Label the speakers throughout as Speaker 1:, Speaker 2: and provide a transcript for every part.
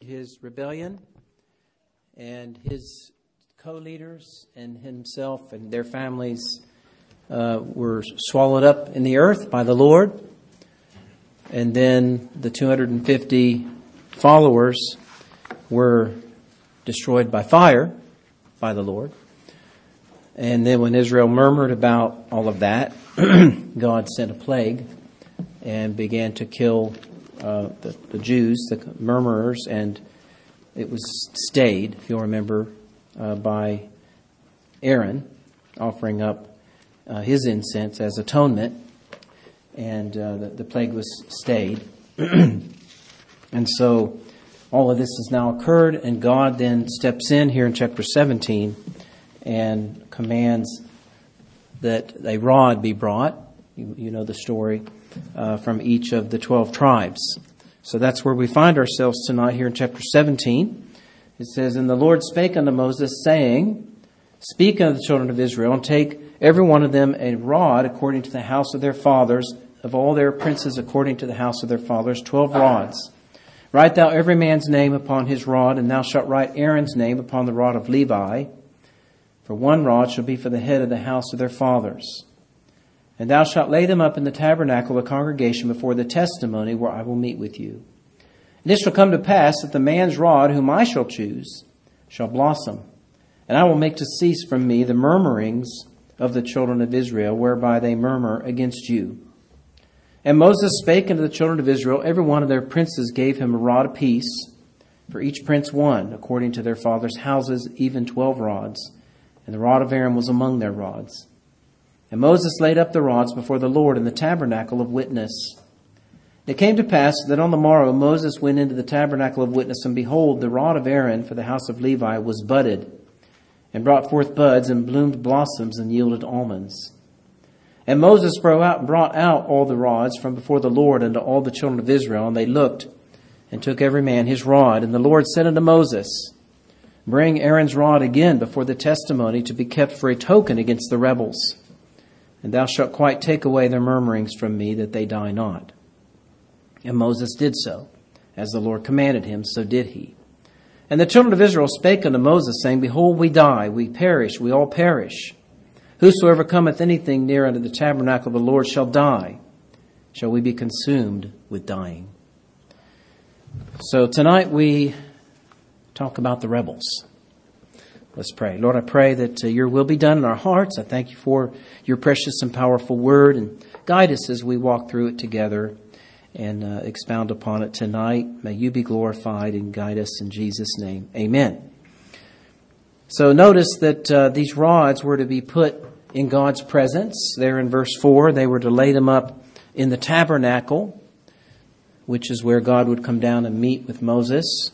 Speaker 1: his rebellion, and his co-leaders and himself and their families were swallowed up in the earth by the Lord. And then the 250 followers were destroyed by fire by the Lord. And then when Israel murmured about all of that, God sent a plague and began to kill the Jews, the murmurers, and it was stayed, if you'll remember, by Aaron offering up his incense as atonement, and the plague was stayed. And so all of this has now occurred, and God then steps in here in chapter 17 and commands that a rod be brought. You know the story from each of the 12 tribes. So that's where we find ourselves tonight here in chapter 17. It says, "And the Lord spake unto Moses, saying, Speak unto the children of Israel, and take every one of them a rod according to the house of their fathers, of all their princes according to the house of their fathers, 12 rods. Write thou every man's name upon his rod, and thou shalt write Aaron's name upon the rod of Levi. For one rod shall be for the head of the house of their fathers. And thou shalt lay them up in the tabernacle of the congregation before the testimony where I will meet with you. And it shall come to pass that the man's rod whom I shall choose shall blossom. And I will make to cease from me the murmurings of the children of Israel, whereby they murmur against you. And Moses spake unto the children of Israel, every one of their princes gave him a rod apiece, for each prince one, according to their fathers' houses, even 12 rods. And the rod of Aaron was among their rods. And Moses laid up the rods before the Lord in the tabernacle of witness. It came to pass that on the morrow Moses went into the tabernacle of witness, and behold, the rod of Aaron for the house of Levi was budded, and brought forth buds, and bloomed blossoms, and yielded almonds. And Moses brought out all the rods from before the Lord unto all the children of Israel, and they looked, and took every man his rod. And the Lord said unto Moses, Bring Aaron's rod again before the testimony, to be kept for a token against the rebels. And thou shalt quite take away their murmurings from me, that they die not. And Moses did so. As the Lord commanded him, so did he. And the children of Israel spake unto Moses, saying, Behold, we die, we perish, we all perish. Whosoever cometh anything near unto the tabernacle of the Lord shall die. Shall we be consumed with dying? So tonight we talk about the rebels. Let's pray. Lord, I pray that your will be done in our hearts. I thank you for your precious and powerful word, and guide us as we walk through it together and expound upon it tonight. May you be glorified and guide us in Jesus' name. Amen. So notice that these rods were to be put in God's presence. There in verse 4, they were to lay them up in the tabernacle, which is where God would come down and meet with Moses.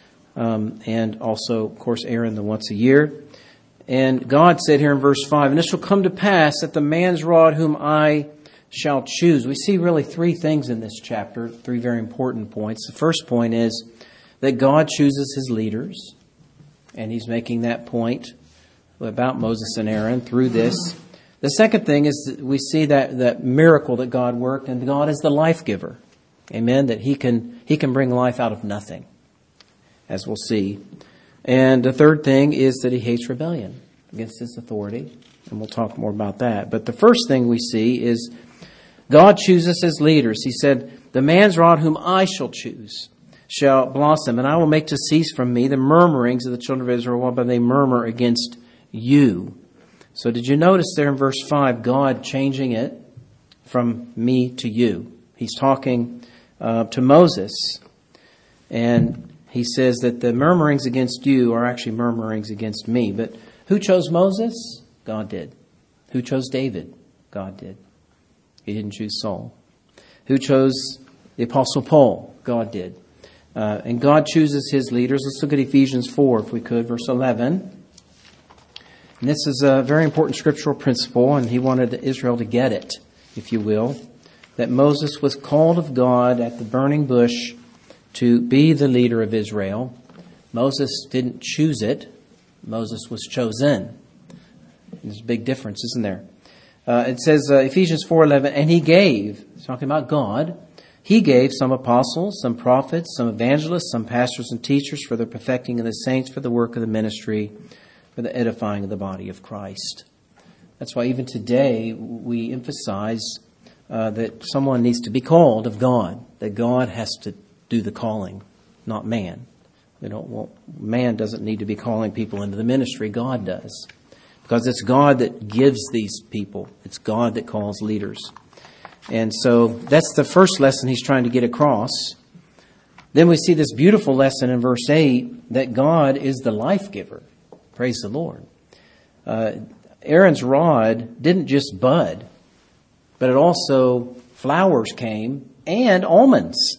Speaker 1: And also, of course, Aaron the once a year. And God said here in verse 5, And it shall come to pass that the man's rod whom I shall choose. We see really three things in this chapter, three very important points. The first point is that God chooses his leaders. And he's making that point about Moses and Aaron through this. The second thing is that we see that miracle that God worked, and God is the life giver. Amen. That he can bring life out of nothing, as we'll see. And the third thing is that he hates rebellion against his authority, and we'll talk more about that. But the first thing we see is God chooses his leaders. He said, The man's rod whom I shall choose shall blossom, and I will make to cease from me the murmurings of the children of Israel, whereby they murmur against you. So did you notice there in verse 5, God changing it from me to you? He's talking to Moses, and he says that the murmurings against you are actually murmurings against me. But who chose Moses? God did. Who chose David? God did. He didn't choose Saul. Who chose the Apostle Paul? God did. And God chooses his leaders. Let's look at Ephesians 4, if we could, verse 11. And this is a very important scriptural principle, and he wanted Israel to get it, if you will, that Moses was called of God at the burning bush to be the leader of Israel. Moses didn't choose it. Moses was chosen. There's a big difference, isn't there? It says, Ephesians 4:11, and he gave, talking about God, He gave some apostles, some prophets, some evangelists, some pastors and teachers for the perfecting of the saints, for the work of the ministry, for the edifying of the body of Christ. That's why even today we emphasize that someone needs to be called of God, that God has to do the calling, not man. Man doesn't need to be calling people into the ministry. God does. Because it's God that gives these people. It's God that calls leaders. And so that's the first lesson he's trying to get across. Then we see this beautiful lesson in verse 8 that God is the life giver. Praise the Lord. Aaron's rod didn't just bud, but it also flowers came and almonds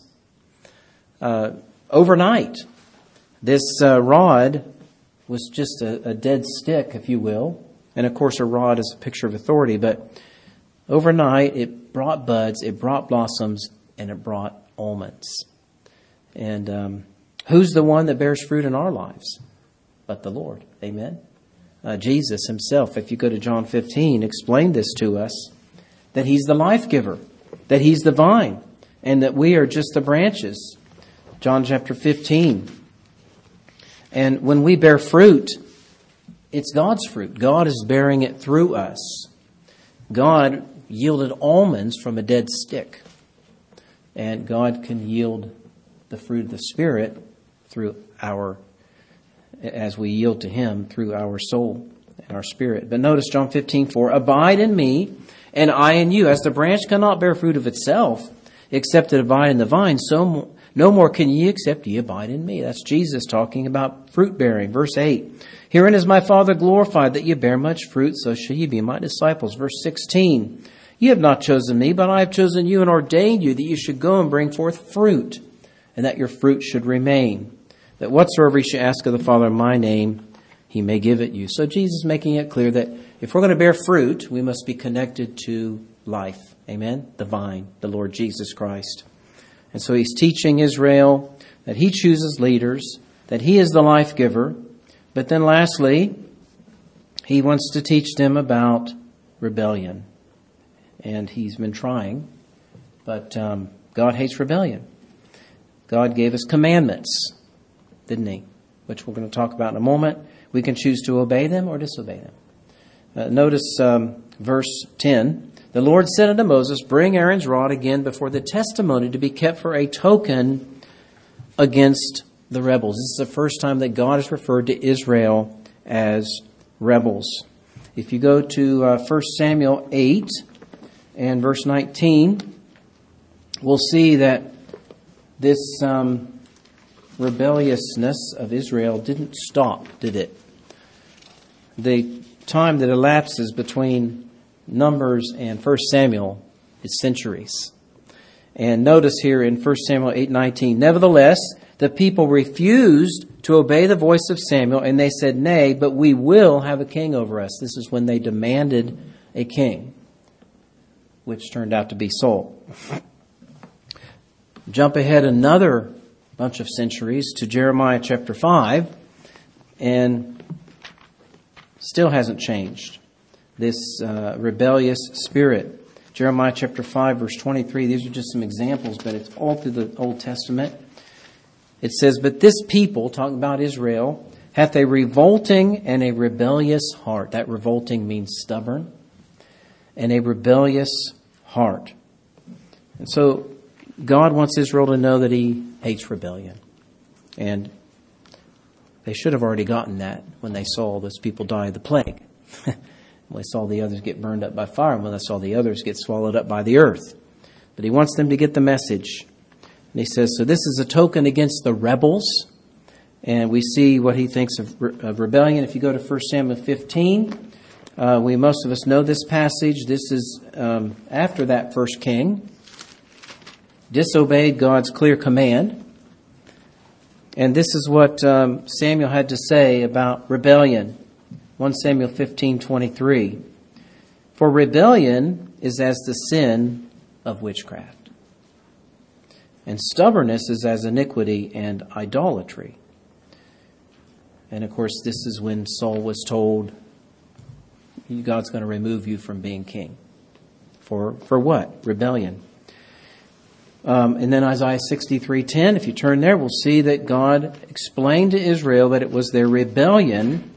Speaker 1: overnight. This rod was just a dead stick, if you will. And of course, a rod is a picture of authority, but overnight, it brought buds, it brought blossoms, and it brought almonds. And who's the one that bears fruit in our lives? But the Lord. Amen? Jesus himself, if you go to John 15, explained this to us, that he's the life giver, that he's the vine, and that we are just the branches. John chapter 15. And when we bear fruit, it's God's fruit. God is bearing it through us. God yielded almonds from a dead stick. And God can yield the fruit of the Spirit as we yield to him through our soul and our spirit. But notice John 15:4, abide in me and I in you. As the branch cannot bear fruit of itself, except it abide in the vine, so no more can ye except ye abide in me. That's Jesus talking about fruit bearing. Verse 8, herein is my Father glorified, that ye bear much fruit, so shall ye be my disciples. Verse 16, ye have not chosen me, but I have chosen you and ordained you, that you should go and bring forth fruit, and that your fruit should remain, that whatsoever ye shall ask of the Father in my name, he may give it you. So Jesus is making it clear that if we're going to bear fruit, we must be connected to life. Amen? The vine, the Lord Jesus Christ. And so he's teaching Israel that he chooses leaders, that he is the life giver. But then lastly, he wants to teach them about rebellion. And he's been trying, but God hates rebellion. God gave us commandments, didn't he? Which we're going to talk about in a moment. We can choose to obey them or disobey them. Notice verse 10. The Lord said unto Moses, bring Aaron's rod again before the testimony to be kept for a token against the rebels. This is the first time that God has referred to Israel as rebels. If you go to 1 Samuel 8 and verse 19, we'll see that this rebelliousness of Israel didn't stop, did it? The time that elapses between Numbers and 1 Samuel is centuries. And notice here in 1 Samuel 8:19, nevertheless, the people refused to obey the voice of Samuel, and they said, nay, but we will have a king over us. This is when they demanded a king, which turned out to be Saul. Jump ahead another bunch of centuries to Jeremiah chapter 5, and still hasn't changed. This rebellious spirit. Jeremiah chapter 5, verse 23. These are just some examples, but it's all through the Old Testament. It says, but this people, talking about Israel, hath a revolting and a rebellious heart. That revolting means stubborn. And a rebellious heart. And so God wants Israel to know that he hates rebellion. And they should have already gotten that when they saw those people die of the plague. When they saw the others get burned up by fire, and when they saw the others get swallowed up by the earth. But he wants them to get the message. And he says, so this is a token against the rebels. And we see what he thinks of rebellion. If you go to 1 Samuel 15, most of us know this passage. This is after that first king disobeyed God's clear command. And this is what Samuel had to say about rebellion. 1 Samuel 15:23. For rebellion is as the sin of witchcraft, and stubbornness is as iniquity and idolatry. And of course, this is when Saul was told, God's going to remove you from being king. For what? Rebellion. And then Isaiah 63:10, if you turn there, we'll see that God explained to Israel that it was their rebellion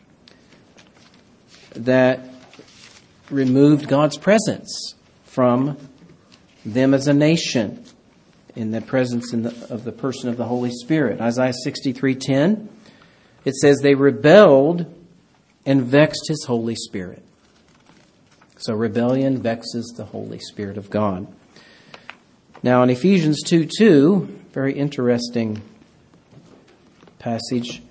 Speaker 1: that removed God's presence from them as a nation in the presence of the person of the Holy Spirit. Isaiah 63:10, it says they rebelled and vexed His Holy Spirit. So rebellion vexes the Holy Spirit of God. Now in Ephesians 2:2, very interesting passage,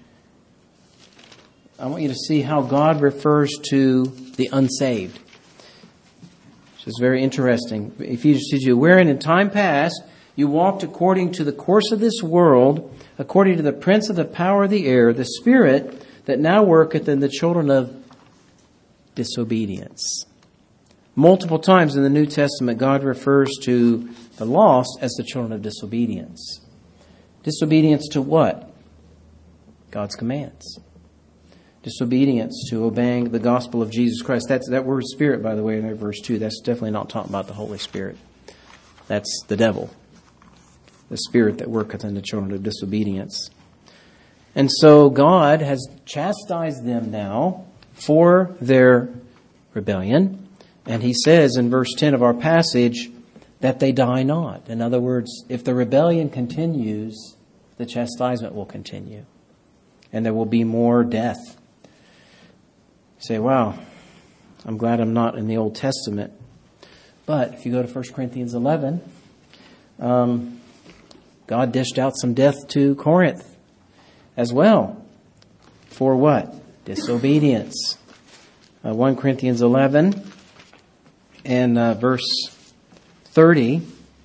Speaker 1: I want you to see how God refers to the unsaved. Which is very interesting. Ephesians 2:2, wherein in time past you walked according to the course of this world, according to the prince of the power of the air, the spirit that now worketh in the children of disobedience. Multiple times in the New Testament, God refers to the lost as the children of disobedience. Disobedience to what? God's commands. Disobedience to obeying the gospel of Jesus Christ. That word spirit, by the way, in verse 2, that's definitely not talking about the Holy Spirit. That's the devil. The spirit that worketh in the children of disobedience. And so God has chastised them now for their rebellion. And He says in verse 10 of our passage that they die not. In other words, if the rebellion continues, the chastisement will continue. And there will be more death. You say, wow, I'm glad I'm not in the Old Testament. But if you go to 1 Corinthians 11, God dished out some death to Corinth as well. For what? Disobedience. 1 Corinthians 11 and verse 30.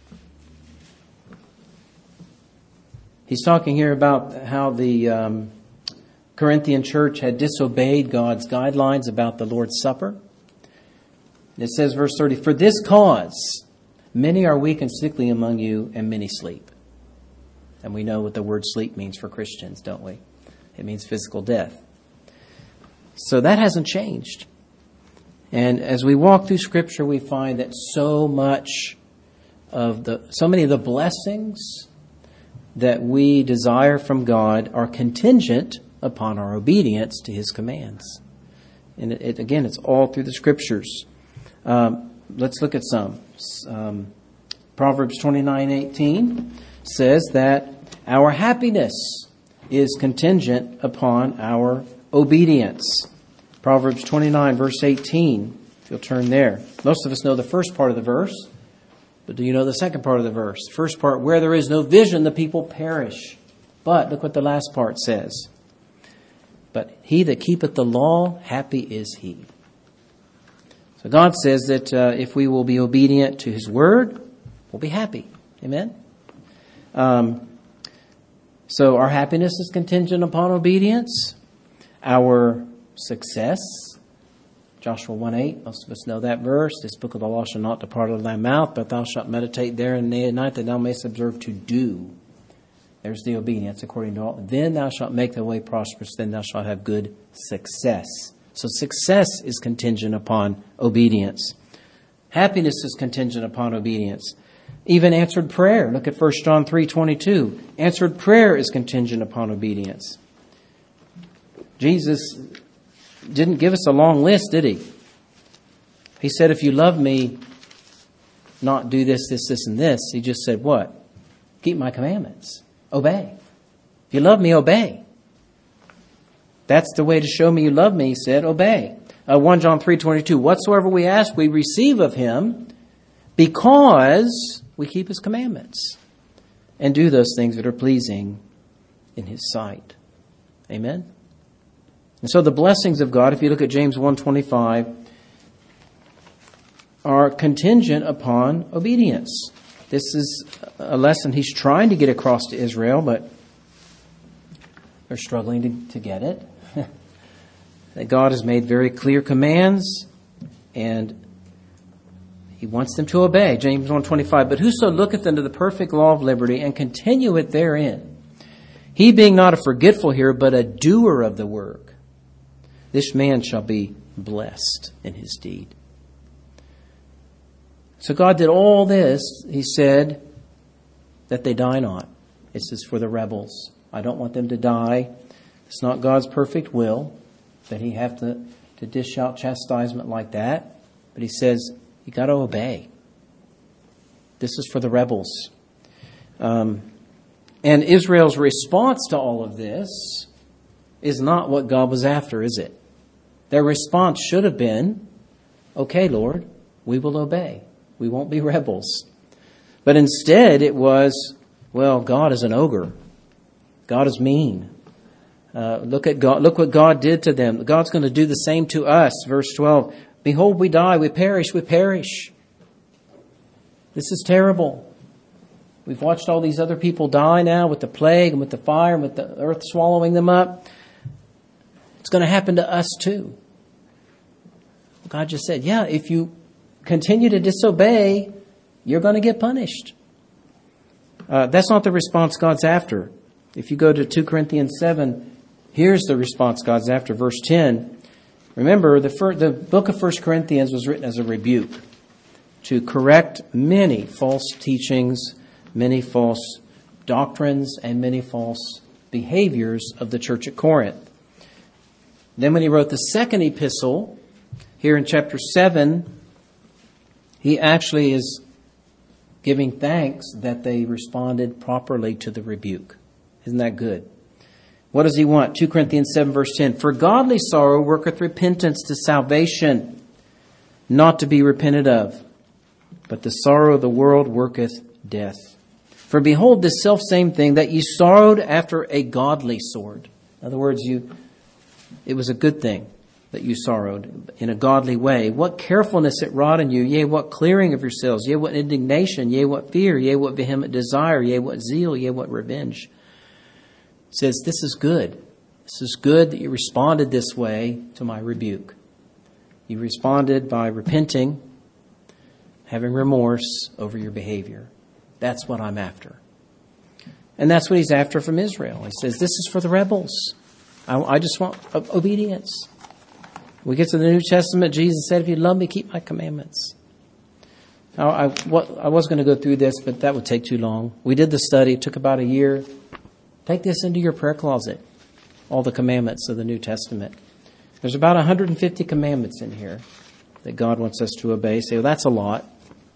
Speaker 1: He's talking here about how the Corinthian church had disobeyed God's guidelines about the Lord's Supper. It says, verse 30, for this cause many are weak and sickly among you, and many sleep. And we know what the word sleep means for Christians, don't we? It means physical death. So that hasn't changed. And as we walk through Scripture, we find that so many of the blessings that we desire from God are contingent upon our obedience to His commands. And again, it's all through the Scriptures. Let's look at some. Proverbs 29:18 says that our happiness is contingent upon our obedience. Proverbs 29, verse 18, if you'll turn there. Most of us know the first part of the verse, but do you know the second part of the verse? The first part, where there is no vision, the people perish. But look what the last part says. But he that keepeth the law, happy is he. So God says that if we will be obedient to His word, we'll be happy. Amen? So our happiness is contingent upon obedience. Our success, Joshua 1:8, most of us know that verse. This book of the law shall not depart out of thy mouth, but thou shalt meditate therein day and night, that thou mayest observe to do. There's the obedience according to all. Then thou shalt make the way prosperous, then thou shalt have good success. So success is contingent upon obedience. Happiness is contingent upon obedience. Even answered prayer. Look at 1 John 3:22. Answered prayer is contingent upon obedience. Jesus didn't give us a long list, did He? He said, if you love me, not do this, this, this, and this. He just said what? Keep my commandments. Obey. If you love me, obey. That's the way to show me you love me, He said, obey. 1 John 3:22. Whatsoever we ask, we receive of Him, because we keep His commandments and do those things that are pleasing in His sight. Amen? And so the blessings of God, if you look at James 1:25, are contingent upon obedience. This is a lesson He's trying to get across to Israel, but they're struggling to get it. That God has made very clear commands, and He wants them to obey. James 1:25, but whoso looketh unto the perfect law of liberty and continueth therein, he being not a forgetful hearer, but a doer of the work, this man shall be blessed in his deed. So God did all this, He said, that they die not. It says for the rebels. I don't want them to die. It's not God's perfect will that he have to dish out chastisement like that. But he says, you got to obey. This is for the rebels. And Israel's response to all of this is not what God was after, is it? Their response should have been, okay, Lord, we will obey. We won't be rebels. But instead it was, well, God is an ogre. God is mean. Look at God. Look what God did to them. God's going to do the same to us. Verse 12, behold, we die, we perish, we perish. This is terrible. We've watched all these other people die now with the plague and with the fire and with the earth swallowing them up. It's going to happen to us too. God just said, yeah, if you continue to disobey, you're going to get punished. That's not the response God's after. If you go to 2 Corinthians 7, here's the response God's after. Verse 10. Remember, the book of 1 Corinthians was written as a rebuke to correct many false teachings, many false doctrines, and many false behaviors of the church at Corinth. Then when he wrote the second epistle, here in chapter 7, he actually is giving thanks that they responded properly to the rebuke. Isn't that good? What does he want? 2 Corinthians 7 verse 10. For godly sorrow worketh repentance to salvation, not to be repented of. But the sorrow of the world worketh death. For behold, this selfsame thing that ye sorrowed after a godly sort. In other words, it was a good thing that you sorrowed in a godly way. What carefulness it wrought in you, yea, what clearing of yourselves, yea, what indignation, yea, what fear, yea, what vehement desire, yea, what zeal, yea, what revenge. It says, this is good. This is good that you responded this way to my rebuke. You responded by repenting, having remorse over your behavior. That's what I'm after. And that's what he's after from Israel. He says, this is for the rebels. I just want obedience. We get to the New Testament, Jesus said, if you love me, keep my commandments. Now, I was going to go through this, but that would take too long. We did the study. It took about a year. Take this into your prayer closet, all the commandments of the New Testament. There's about 150 commandments in here that God wants us to obey. Say, well, that's a lot.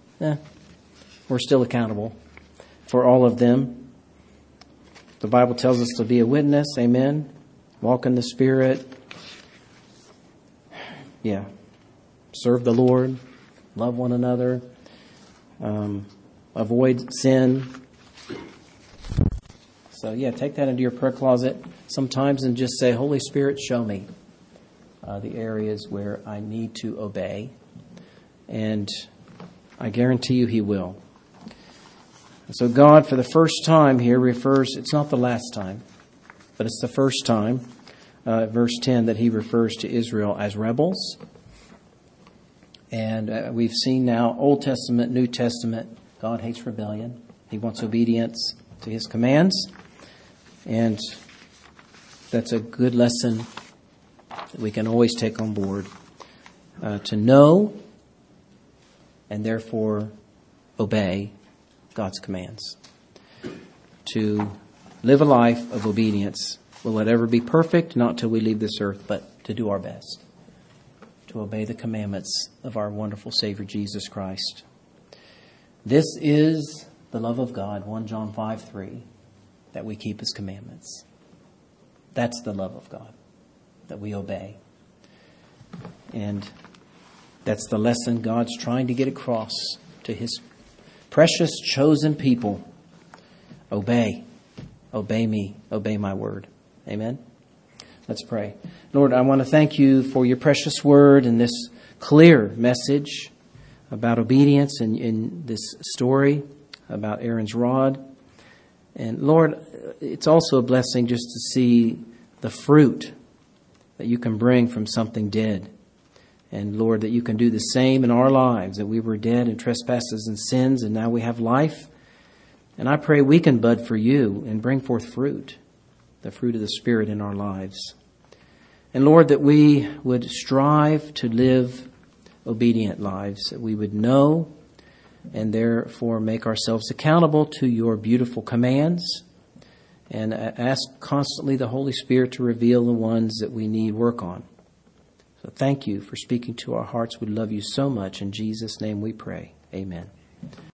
Speaker 1: We're still accountable for all of them. The Bible tells us to be a witness. Amen. Walk in the Spirit. Yeah. Serve the Lord. Love one another. Avoid sin. So, yeah, take that into your prayer closet sometimes and just say, Holy Spirit, show me the areas where I need to obey. And I guarantee you he will. So God, for the first time here, refers, it's not the last time, but it's the first time, verse 10, that he refers to Israel as rebels. And we've seen now Old Testament, New Testament, God hates rebellion. He wants obedience to his commands. And that's a good lesson that we can always take on board. To know and therefore obey God's commands. To live a life of obedience. Will it ever be perfect? Not till we leave this earth, but to do our best. To obey the commandments of our wonderful Savior Jesus Christ. This is the love of God, 1 John 5:3, that we keep his commandments. That's the love of God, that we obey. And that's the lesson God's trying to get across to his precious chosen people. Obey. Obey me. Obey my word. Amen. Let's pray. Lord, I want to thank you for your precious word and this clear message about obedience in this story about Aaron's rod. And Lord, it's also a blessing just to see the fruit that you can bring from something dead. And Lord, that you can do the same in our lives, that we were dead in trespasses and sins, and now we have life. And I pray we can bud for you and bring forth fruit, the fruit of the Spirit in our lives. And Lord, that we would strive to live obedient lives, that we would know and therefore make ourselves accountable to your beautiful commands, and ask constantly the Holy Spirit to reveal the ones that we need work on. So thank you for speaking to our hearts. We love you so much. In Jesus' name we pray. Amen.